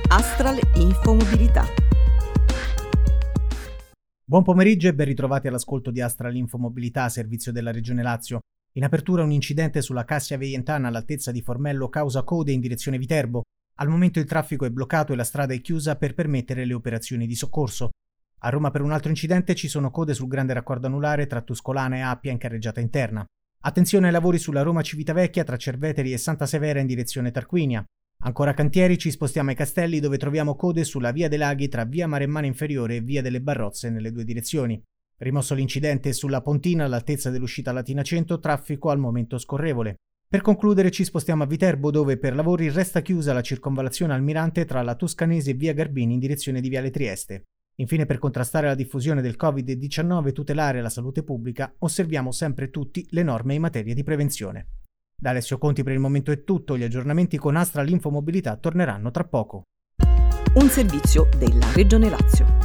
Astral Infomobilità. Buon pomeriggio e ben ritrovati all'ascolto di Astral Infomobilità, servizio della Regione Lazio. In apertura un incidente sulla Cassia Veientana all'altezza di Formello causa code in direzione Viterbo. Al momento il traffico è bloccato e la strada è chiusa per permettere le operazioni di soccorso. A Roma per un altro incidente ci sono code sul grande raccordo anulare tra Tuscolana e Appia in carreggiata interna. Attenzione ai lavori sulla Roma Civitavecchia tra Cerveteri e Santa Severa in direzione Tarquinia. Ancora cantieri, ci spostiamo ai Castelli dove troviamo code sulla Via dei Laghi tra Via Maremmana Inferiore e Via delle Barrozze nelle due direzioni. Rimosso l'incidente sulla Pontina all'altezza dell'uscita Latina 100, traffico al momento scorrevole. Per concludere ci spostiamo a Viterbo dove per lavori resta chiusa la circonvallazione Almirante tra la Toscanese e Via Garbini in direzione di Viale Trieste. Infine, per contrastare la diffusione del Covid-19 e tutelare la salute pubblica, osserviamo sempre tutti le norme in materia di prevenzione. Da Alessio Conti per il momento è tutto, gli aggiornamenti con Astral Infomobilità torneranno tra poco. Un servizio della Regione Lazio.